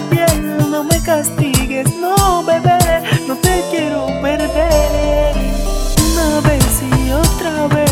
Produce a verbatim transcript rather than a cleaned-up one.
piel, no me castigues, no bebé, no te quiero perder. Una vez y otra vez